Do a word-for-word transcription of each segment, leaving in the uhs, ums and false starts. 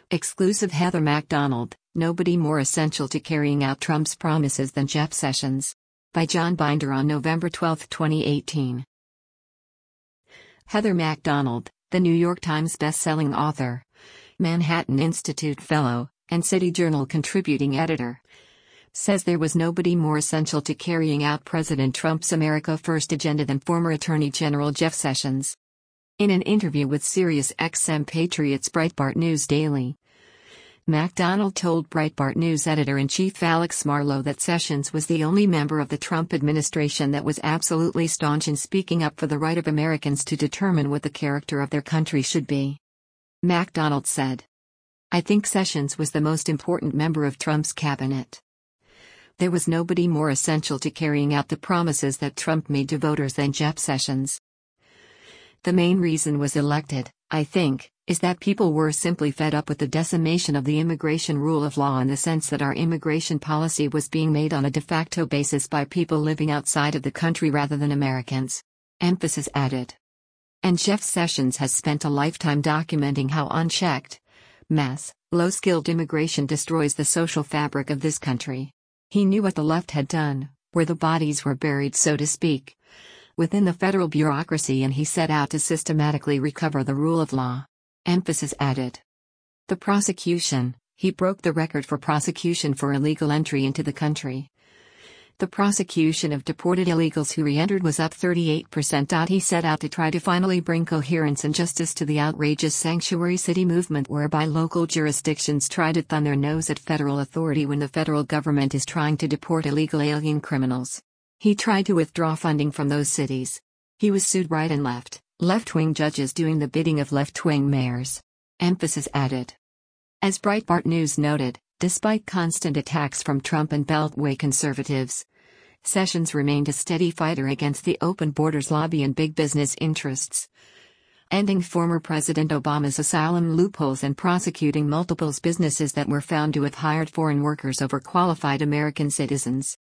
Exclusive Heather McDonald, nobody more essential to carrying out Trump's promises than Jeff Sessions. By John Binder on November twelfth, twenty eighteen. Heather McDonald, the New York Times best-selling author, Manhattan Institute Fellow, and City Journal contributing editor, says there was nobody more essential to carrying out President Trump's America First agenda than former Attorney General Jeff Sessions. In an interview with SiriusXM Patriots Breitbart News Daily, McDonald told Breitbart News editor-in-chief Alex Marlow that Sessions was the only member of the Trump administration that was absolutely staunch in speaking up for the right of Americans to determine what the character of their country should be. McDonald said, "I think Sessions was the most important member of Trump's cabinet. There was nobody more essential to carrying out the promises that Trump made to voters than Jeff Sessions. The main reason was elected, I think, is that people were simply fed up with the decimation of the immigration rule of law in the sense that our immigration policy was being made on a de facto basis by people living outside of the country rather than Americans." Emphasis added. And Jeff Sessions has spent a lifetime documenting how unchecked, mass, low-skilled immigration destroys the social fabric of this country. He knew what the left had done, where the bodies were buried, so to speak, within the federal bureaucracy, and he set out to systematically recover the rule of law. Emphasis added. The prosecution, he broke the record for prosecution for illegal entry into the country. The prosecution of deported illegals who re-entered was up thirty-eight percent. He set out to try to finally bring coherence and justice to the outrageous sanctuary city movement whereby local jurisdictions try to thumb their nose at federal authority when the federal government is trying to deport illegal alien criminals. He tried to withdraw funding from those cities. He was sued right and left, left-wing judges doing the bidding of left-wing mayors. Emphasis added. As Breitbart News noted, despite constant attacks from Trump and Beltway conservatives, Sessions remained a steady fighter against the open borders lobby and big business interests, ending former President Obama's asylum loopholes and prosecuting multiple businesses that were found to have hired foreign workers over qualified American citizens.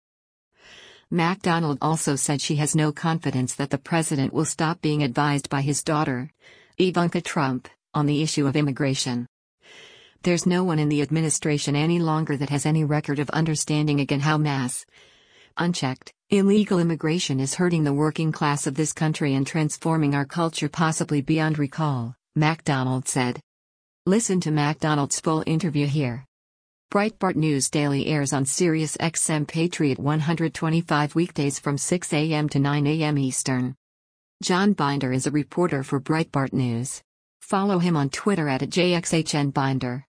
McDonald also said she has no confidence that the president will stop being advised by his daughter, Ivanka Trump, on the issue of immigration. There's no one in the administration any longer that has any record of understanding again how mass, unchecked, illegal immigration is hurting the working class of this country and transforming our culture possibly beyond recall, McDonald said. Listen to McDonald's full interview here. Breitbart News Daily airs on SiriusXM Patriot one twenty-five weekdays from six a m to nine a m Eastern. John Binder is a reporter for Breitbart News. Follow him on Twitter at J X H N Binder.